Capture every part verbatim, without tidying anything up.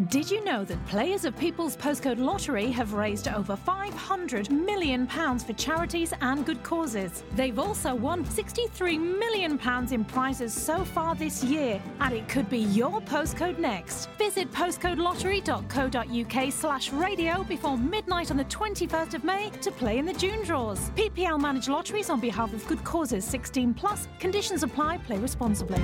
Did you know that players of People's Postcode Lottery have raised over five hundred million pounds for charities and good causes? They've also won sixty-three million pounds in prizes so far this year, and it could be your postcode next. Visit postcodelottery.co.uk slash radio before midnight on the twenty-first of May to play in the June draws. P P L managed lotteries on behalf of good causes. sixteen plus. Conditions apply. Play responsibly.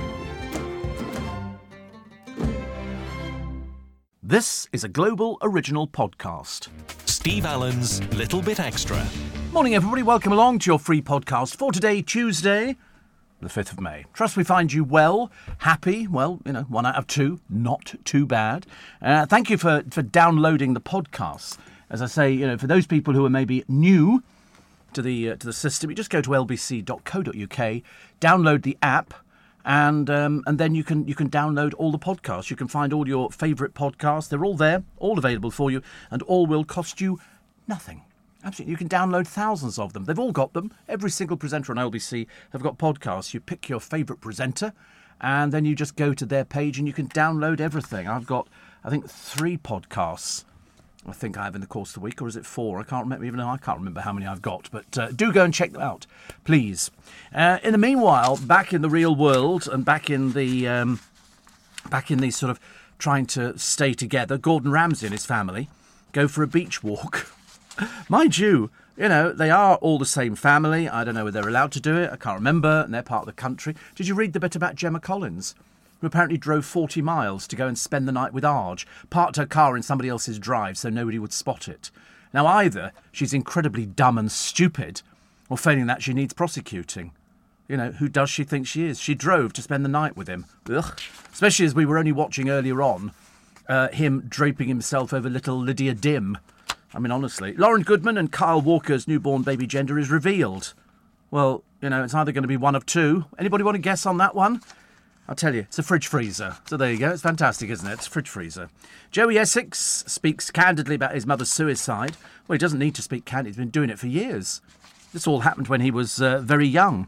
This is a Global Original Podcast. Steve Allen's Little Bit Extra. Morning, everybody. Welcome along to your free podcast for today, Tuesday, the fifth of May. Trust we find you well, happy. Well, you know, one out of two. Not too bad. Uh, thank you for, for downloading the podcasts. As I say, you know, for those people who are maybe new to the uh, to the system, you just go to l b c dot co dot u k, download the app, and um, and then you can you can download all the podcasts. You can find all your favourite podcasts. They're all there, all available for you, and all will cost you nothing. Absolutely. You can download thousands of them. They've all got them. Every single presenter on L B C have got podcasts. You pick your favourite presenter, and then you just go to their page and you can download everything. I've got, I think, three podcasts I think I have in the course of the week, or is it four? I can't remember, even though I can't remember how many I've got. But uh, do go and check them out, please. Uh, in the meanwhile, back in the real world and back in the um, back in the sort of trying to stay together, Gordon Ramsay and his family go for a beach walk. Mind you, you know, they are all the same family. I don't know whether they're allowed to do it. I can't remember, and they're part of the country. Did you read the bit about Gemma Collins, who apparently drove forty miles to go and spend the night with Arj, parked her car in somebody else's drive so nobody would spot it? Now, either she's incredibly dumb and stupid, or failing that, she needs prosecuting. You know, who does she think she is? She drove to spend the night with him. Ugh. Especially as we were only watching earlier on, uh, him draping himself over little Lydia Dim. I mean, honestly. Lauren Goodman and Kyle Walker's newborn baby gender is revealed. Well, you know, it's either going to be one of two. Anybody want to guess on that one? I'll tell you, it's a fridge freezer. So there you go. It's fantastic, isn't it? It's a fridge freezer. Joey Essex speaks candidly about his mother's suicide. Well, he doesn't need to speak candidly. He's been doing it for years. This all happened when he was uh, very young.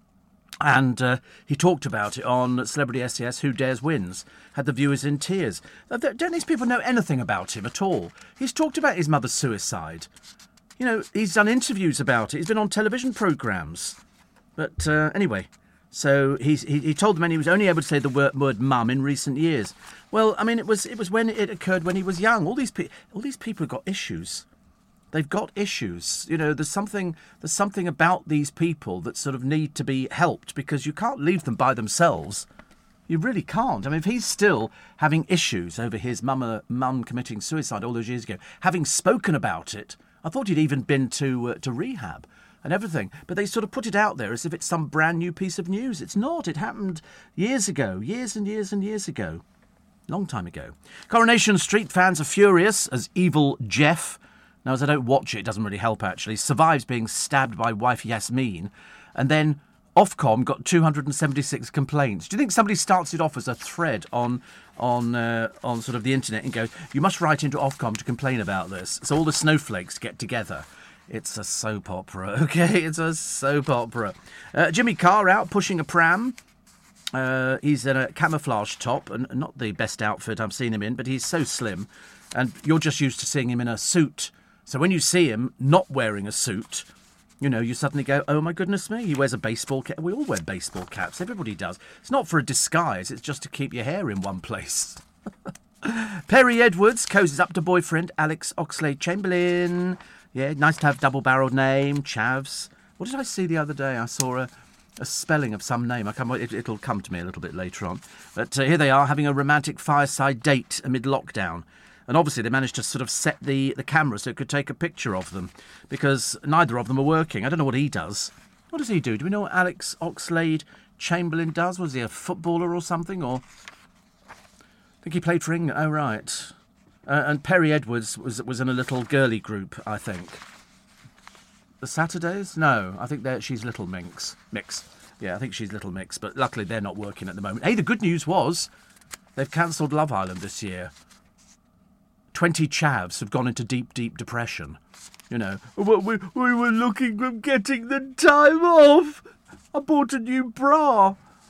And uh, he talked about it on Celebrity S E S, Who Dares Wins. Had the viewers in tears. Don't these people know anything about him at all? He's talked about his mother's suicide. You know, he's done interviews about it. He's been on television programmes. But uh, anyway... So he's, he he told them he was only able to say the word, word mum in recent years. Well, I mean, it was it was when it occurred when he was young. All these pe- all these people have got issues. They've got issues. You know, there's something there's something about these people that sort of need to be helped, because you can't leave them by themselves. You really can't. I mean, if he's still having issues over his mum mum committing suicide all those years ago, having spoken about it, I thought he'd even been to uh, to rehab and everything, but they sort of put it out there as if it's some brand new piece of news. It's not. It happened years ago, years and years and years ago. Long time ago. Coronation Street fans are furious as Evil Jeff, now as I don't watch it, it doesn't really help actually, survives being stabbed by wife Yasmin, and then Ofcom got two hundred seventy-six complaints. Do you think somebody starts it off as a thread on on uh, on sort of the internet and goes, you must write into Ofcom to complain about this? So all the snowflakes get together. It's a soap opera, okay? It's a soap opera. Uh, Jimmy Carr out pushing a pram. Uh, he's in a camouflage top, and not the best outfit I've seen him in, but he's so slim. And you're just used to seeing him in a suit. So when you see him not wearing a suit, you know, you suddenly go, oh my goodness me, he wears a baseball cap. We all wear baseball caps. Everybody does. It's not for a disguise. It's just to keep your hair in one place. Perry Edwards cozies up to boyfriend Alex Oxlade-Chamberlain. Yeah, nice to have double-barrelled name, Chavs. What did I see the other day? I saw a, a spelling of some name. I can't, it, it'll come to me a little bit later on. But uh, here they are having a romantic fireside date amid lockdown. And obviously they managed to sort of set the, the camera so it could take a picture of them, because neither of them are working. I don't know what he does. What does he do? Do we know what Alex Oxlade-Chamberlain does? Was he a footballer or something? Or I think he played for England. Oh, right. Uh, and Perry Edwards was was in a little girly group, I think. The Saturdays? No, I think they're, she's Little Mix. Mix. Yeah, I think she's Little Mix, but luckily they're not working at the moment. Hey, the good news was they've cancelled Love Island this year. Twenty chavs have gone into deep, deep depression. You know, well, we, we were looking at getting the time off. I bought a new bra.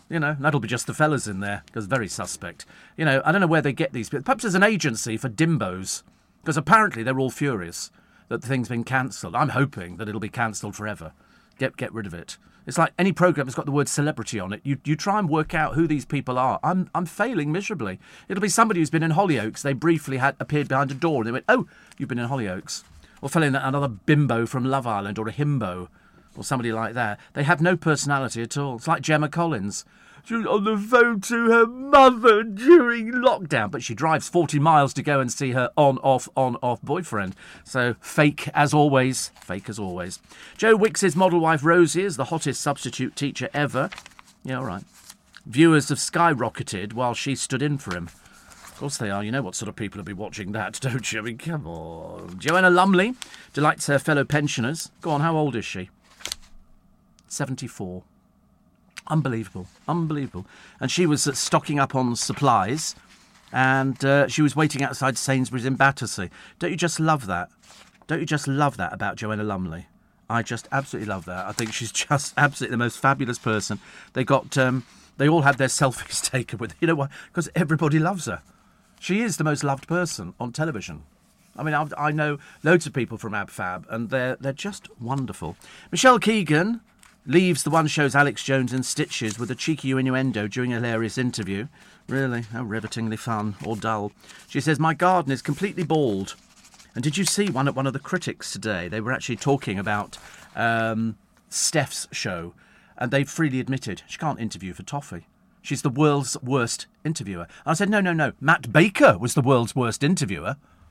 You know, that'll be just the fellas in there, because very suspect. You know, I don't know where they get these people. Perhaps there's an agency for dimbos, because apparently they're all furious that the thing's been cancelled. I'm hoping that it'll be cancelled forever. Get get rid of it. It's like any programme that's got the word celebrity on it. You you try and work out who these people are. I'm I'm failing miserably. It'll be somebody who's been in Hollyoaks. They briefly had appeared behind a door and they went, oh, you've been in Hollyoaks. Or fell in another bimbo from Love Island or a himbo or somebody like that. They have no personality at all. It's like Gemma Collins. She was on the phone to her mother during lockdown, but she drives forty miles to go and see her on, off, on, off boyfriend. So fake as always. Fake as always. Joe Wicks's model wife Rosie is the hottest substitute teacher ever. Yeah, all right. Viewers have skyrocketed while she stood in for him. Of course they are. You know what sort of people will be watching that, don't you? I mean, come on. Joanna Lumley delights her fellow pensioners. Go on, how old is she? seventy-four. Unbelievable, unbelievable. And she was uh, stocking up on supplies, and uh, she was waiting outside Sainsbury's in Battersea. Don't you just love that? Don't you just love that about Joanna Lumley? I just absolutely love that. I think she's just absolutely the most fabulous person. They got, um, they all had their selfies taken with, you know why? Because everybody loves her. She is the most loved person on television. I mean, I, I know loads of people from Ab Fab, and they're they're just wonderful. Michelle Keegan leaves the one show's Alex Jones in stitches with a cheeky innuendo during a hilarious interview. Really? How rivetingly fun or dull. She says, my garden is completely bald. And did you see one at one of the critics today? They were actually talking about um, Steph's show, and they freely admitted she can't interview for toffee. She's the world's worst interviewer. And I said, no, no, no. Matt Baker was the world's worst interviewer.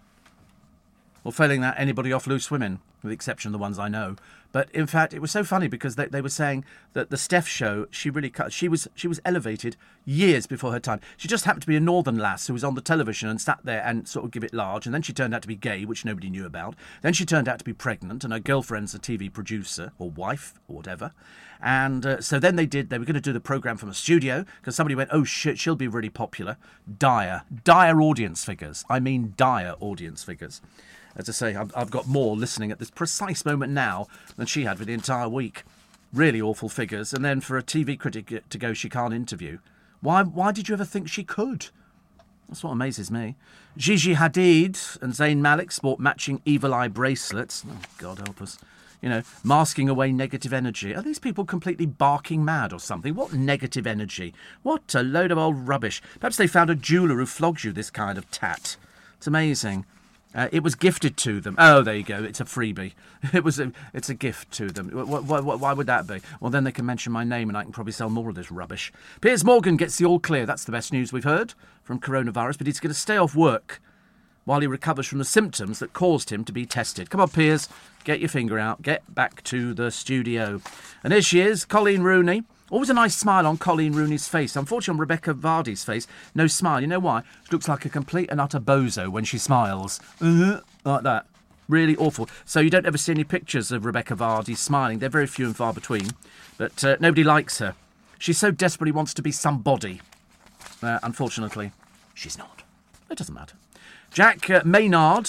Or failing that, anybody off Loose Women, with the exception of the ones I know. But in fact, it was so funny because they, they were saying that the Steph show, she really cut. She was she was elevated years before her time. She just happened to be a northern lass who was on the television and sat there and sort of give it large. And then she turned out to be gay, which nobody knew about. Then she turned out to be pregnant, and her girlfriend's a T V producer or wife or whatever. And uh, so then they did. They were going to do the programme from a studio because somebody went, oh shit, she'll be really popular. Dire, dire audience figures. I mean, dire audience figures. As I say, I've, I've got more listening at this precise moment now than she had for the entire week. Really awful figures. And then for a T V critic to go, she can't interview. Why Why did you ever think she could? That's what amazes me. Gigi Hadid and Zayn Malik sport matching evil eye bracelets. Oh, God help us. You know, masking away negative energy. Are these people completely barking mad or something? What negative energy? What a load of old rubbish. Perhaps they found a jeweller who flogs you this kind of tat. It's amazing. Uh, it was gifted to them. Oh, there you go. It's a freebie. It was a, it's a gift to them. Why, why, why would that be? Well, then they can mention my name and I can probably sell more of this rubbish. Piers Morgan gets the all clear. That's the best news we've heard from coronavirus, but he's going to stay off work while he recovers from the symptoms that caused him to be tested. Come on, Piers. Get your finger out. Get back to the studio. And here she is, Colleen Rooney. Always a nice smile on Colleen Rooney's face. Unfortunately, on Rebecca Vardy's face, no smile. You know why? She looks like a complete and utter bozo when she smiles. Uh, like that. Really awful. So you don't ever see any pictures of Rebecca Vardy smiling. They're very few and far between. But uh, nobody likes her. She so desperately wants to be somebody. Uh, unfortunately, she's not. It doesn't matter. Jack uh, Maynard.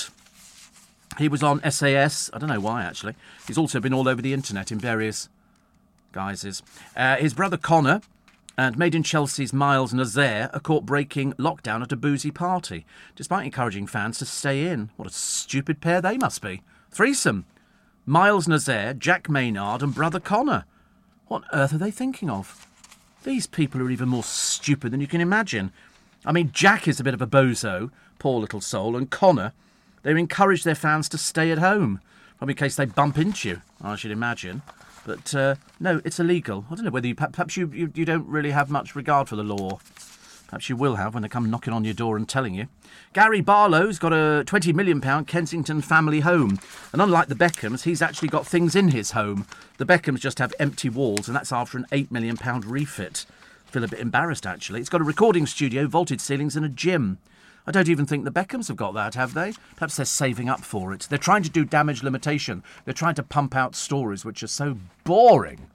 He was on S A S. I don't know why, actually. He's also been all over the internet in various guises. Uh, his brother Connor and Made in Chelsea's Miles Nazaire are caught breaking lockdown at a boozy party, despite encouraging fans to stay in. What a stupid pair they must be. Threesome. Miles Nazaire, Jack Maynard and brother Connor. What on earth are they thinking of? These people are even more stupid than you can imagine. I mean, Jack is a bit of a bozo, poor little soul, and Connor, they encourage their fans to stay at home, probably in case they bump into you, I should imagine. But, uh, no, it's illegal. I don't know whether you... Perhaps you, you, you don't really have much regard for the law. Perhaps you will have when they come knocking on your door and telling you. Gary Barlow's got a twenty million pounds Kensington family home. And unlike the Beckhams, he's actually got things in his home. The Beckhams just have empty walls, and that's after an eight million pounds refit. I feel a bit embarrassed, actually. It's got a recording studio, vaulted ceilings and a gym. I don't even think the Beckhams have got that, have they? Perhaps they're saving up for it. They're trying to do damage limitation. They're trying to pump out stories which are so boring.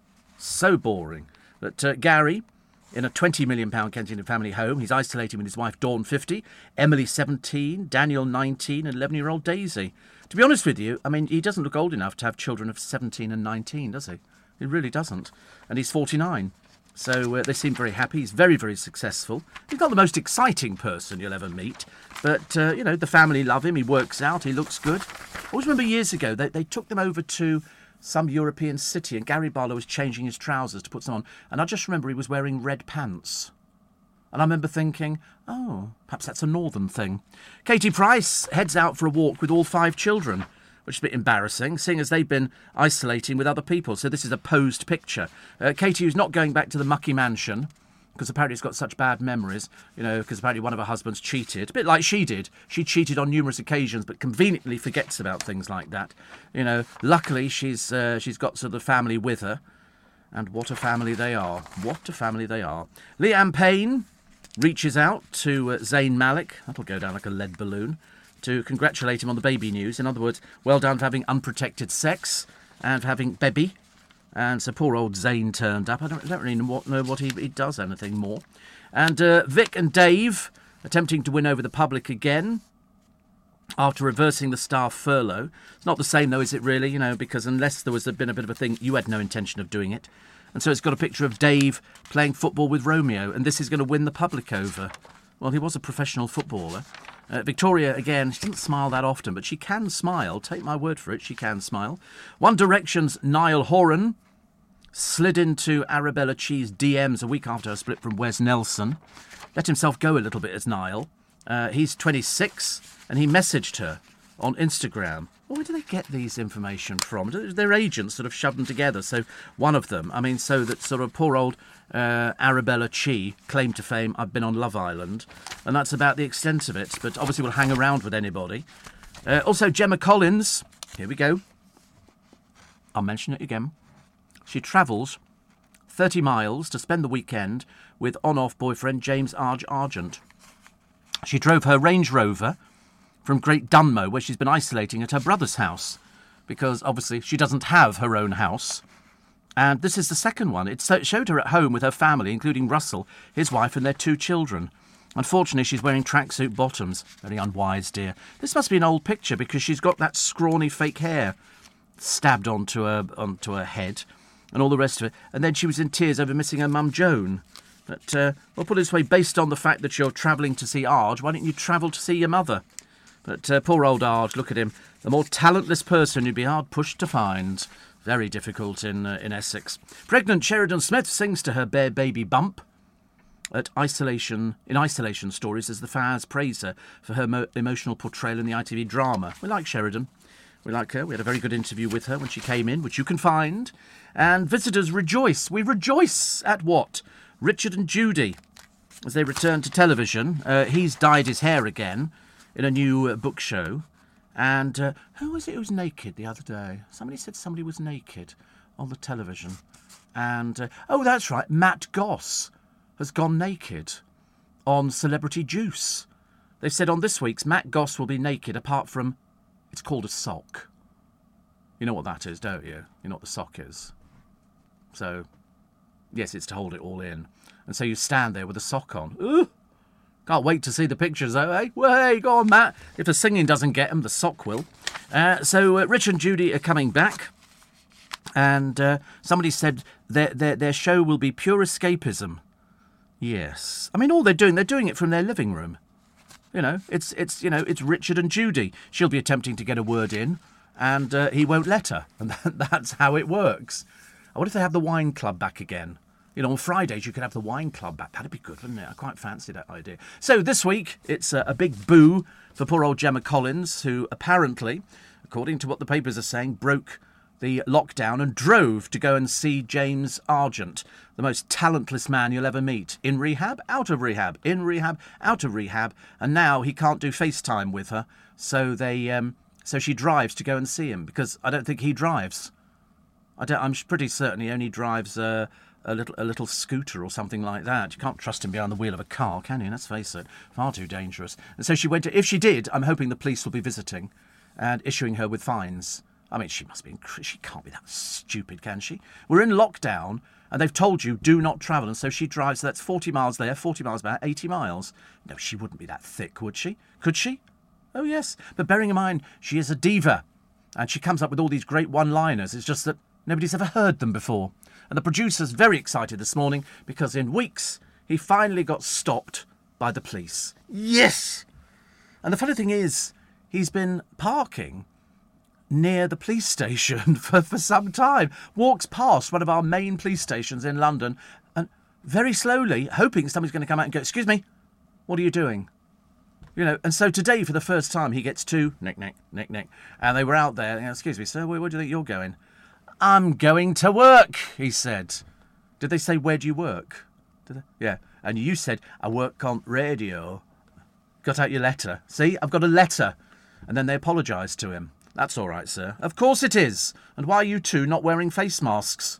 So boring. But uh, Gary, in a twenty million pounds Kensington family home, he's isolated with his wife Dawn, fifty, Emily, seventeen, Daniel, nineteen, and eleven-year-old Daisy. To be honest with you, I mean, he doesn't look old enough to have children of seventeen and nineteen, does he? He really doesn't. And he's forty-nine. So uh, they seem very happy. He's very, very successful. He's not the most exciting person you'll ever meet. But, uh, you know, the family love him. He works out. He looks good. I always remember years ago, they, they took them over to some European city and Gary Barlow was changing his trousers to put some on. And I just remember he was wearing red pants. And I remember thinking, oh, perhaps that's a northern thing. Katie Price heads out for a walk with all five children, which is a bit embarrassing, seeing as they've been isolating with other people. So this is a posed picture. Uh, Katie, who's not going back to the mucky mansion, because apparently it's got such bad memories, you know, because apparently one of her husbands cheated, a bit like she did. She cheated on numerous occasions, but conveniently forgets about things like that. You know, luckily she's uh, she's got sort of the family with her. And what a family they are. What a family they are. Liam Payne reaches out to uh, Zayn Malik, that'll go down like a lead balloon, to congratulate him on the baby news. In other words, well done for having unprotected sex and for having baby. And so poor old Zayn turned up. I don't, don't really know what, know what he, he does anything more. And uh, Vic and Dave attempting to win over the public again after reversing the staff furlough. It's not the same though, is it really? You know, because unless there was a, been a bit of a thing, you had no intention of doing it. And so it's got a picture of Dave playing football with Romeo, and this is going to win the public over. Well, he was a professional footballer. Uh, Victoria, again, she doesn't smile that often, but she can smile. Take my word for it, she can smile. One Direction's Niall Horan slid into Arabella Chee's D Ms a week after her split from Wes Nelson. Let himself go a little bit as Niall. Uh, he's twenty-six, and he messaged her on Instagram. Well, where do they get these information from? Their agents sort of shove them together. So one of them, I mean, so that sort of poor old uh, Arabella Chee claimed to fame, I've been on Love Island, and that's about the extent of it, but obviously will hang around with anybody. Uh, also, Gemma Collins, here we go. I'll mention it again. She travels thirty miles to spend the weekend with on-off boyfriend James Arge Argent. She drove her Range Rover from Great Dunmow, where she's been isolating at her brother's house, because obviously she doesn't have her own house. And this is the second one. It showed her at home with her family, including Russell, his wife, and their two children. Unfortunately, she's wearing tracksuit bottoms. Very unwise, dear. This must be an old picture, because she's got that scrawny fake hair stabbed onto her, onto her head, and all the rest of it. And then she was in tears over missing her mum, Joan. But, uh, well, put it this way, based on the fact that you're travelling to see Arge, why don't you travel to see your mother? But uh, poor old Arge, look at him. The more talentless person you'd be hard pushed to find. Very difficult in uh, in Essex. Pregnant Sheridan Smith sings to her bare baby bump at isolation in Isolation Stories as the fans praise her for her mo- emotional portrayal in the I T V drama. We like Sheridan. We like her. We had a very good interview with her when she came in, which you can find. And visitors rejoice. We rejoice at what? Richard and Judy, as they return to television. Uh, he's dyed his hair again in a new uh, book show. And uh, who was it who was naked the other day? Somebody said somebody was naked on the television. And, uh, oh, that's right, Matt Goss has gone naked on Celebrity Juice. They've said on this week's, Matt Goss will be naked apart from, it's called a sock. You know what that is, don't you? You know what the sock is. So, yes, it's to hold it all in. And so you stand there with a sock on. Ooh! Can't wait to see the pictures, though, eh? Well, hey, go on, Matt. If the singing doesn't get them, the sock will. Uh, so uh, Rich and Judy are coming back. And uh, somebody said their, their, their show will be pure escapism. Yes. I mean, all they're doing, they're doing it from their living room. You know, it's, it's you know, it's Richard and Judy. She'll be attempting to get a word in, and uh, he won't let her. And that's how it works. I wonder if they have the wine club back again. You know, on Fridays you could have the wine club back. That'd be good, wouldn't it? I quite fancy that idea. So this week, it's a, a big boo for poor old Gemma Collins, who apparently, according to what the papers are saying, broke the lockdown and drove to go and see James Argent, the most talentless man you'll ever meet. In rehab, out of rehab, in rehab, out of rehab. And now he can't do FaceTime with her, so they, um, so she drives to go and see him, because I don't think he drives. I don't, I'm pretty certain he only drives... Uh, A little, a little scooter or something like that. You can't trust him behind the wheel of a car, can you? Let's face it, far too dangerous. And so she went to, if she did, I'm hoping the police will be visiting and issuing her with fines. I mean, she must be, she can't be that stupid, can she? We're in lockdown and they've told you do not travel, and so she drives, so that's forty miles there, forty miles back, eighty miles. No, she wouldn't be that thick, would she? Could she? Oh, yes. But bearing in mind, she is a diva and she comes up with all these great one-liners. It's just that nobody's ever heard them before. And the producer's very excited this morning because in weeks he finally got stopped by the police. Yes! And the funny thing is, he's been parking near the police station for, for some time. Walks past one of our main police stations in London and very slowly, hoping somebody's going to come out and go, excuse me, what are you doing? You know, and so today, for the first time, he gets two, nick, nick, nick, nick. And they were out there, you know, excuse me, sir, where, where do you think you're going? I'm going to work, he said. Did they say, where do you work? Did they? Yeah. And you said, I work on radio. Got out your letter. See, I've got a letter. And then they apologised to him. That's all right, sir. Of course it is. And why are you two not wearing face masks?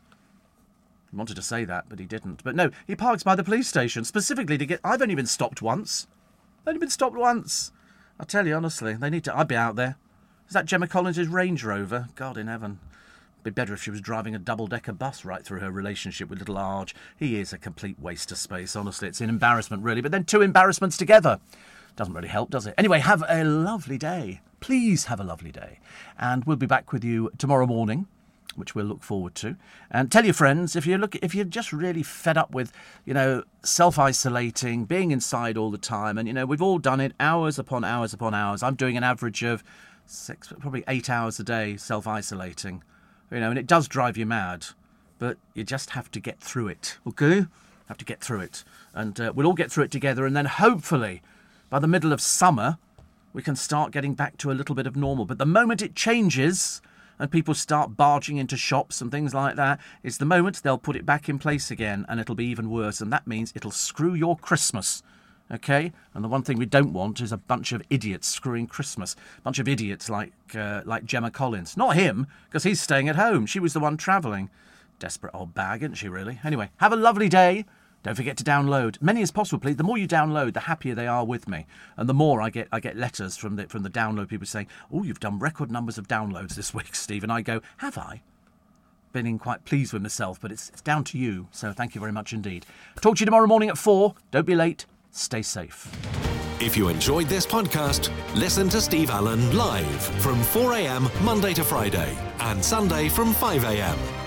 He wanted to say that, but he didn't. But no, he parks by the police station, specifically to get... I've only been stopped once. I've only been stopped once. I tell you, honestly, they need to... I'd be out there. Is that Gemma Collins' Range Rover? God in heaven. It'd be better if she was driving a double-decker bus right through her relationship with little Arge. He is a complete waste of space, honestly. It's an embarrassment, really. But then two embarrassments together. Doesn't really help, does it? Anyway, have a lovely day. Please have a lovely day. And we'll be back with you tomorrow morning, which we'll look forward to. And tell your friends, if you look, if you're just really fed up with, you know, self-isolating, being inside all the time, and, you know, we've all done it hours upon hours upon hours. I'm doing an average of six, probably eight hours a day self-isolating, you know, and it does drive you mad. But you just have to get through it, okay? Have to get through it. And uh, we'll all get through it together, and then hopefully... by the middle of summer, we can start getting back to a little bit of normal. But the moment it changes and people start barging into shops and things like that, is the moment they'll put it back in place again, and it'll be even worse. And that means it'll screw your Christmas, OK? And the one thing we don't want is a bunch of idiots screwing Christmas. A bunch of idiots like uh, like Gemma Collins. Not him, because he's staying at home. She was the one travelling. Desperate old bag, isn't she, really? Anyway, have a lovely day. Don't forget to download many as possible, please. The more you download, the happier they are with me, and the more I get I get letters from the from the download people saying, "Oh, you've done record numbers of downloads this week, Steve." And I go, "Have I?" Been quite pleased with myself, but it's it's down to you. So thank you very much indeed. Talk to you tomorrow morning at four. Don't be late. Stay safe. If you enjoyed this podcast, listen to Steve Allen live from four a.m. Monday to Friday and Sunday from five a.m.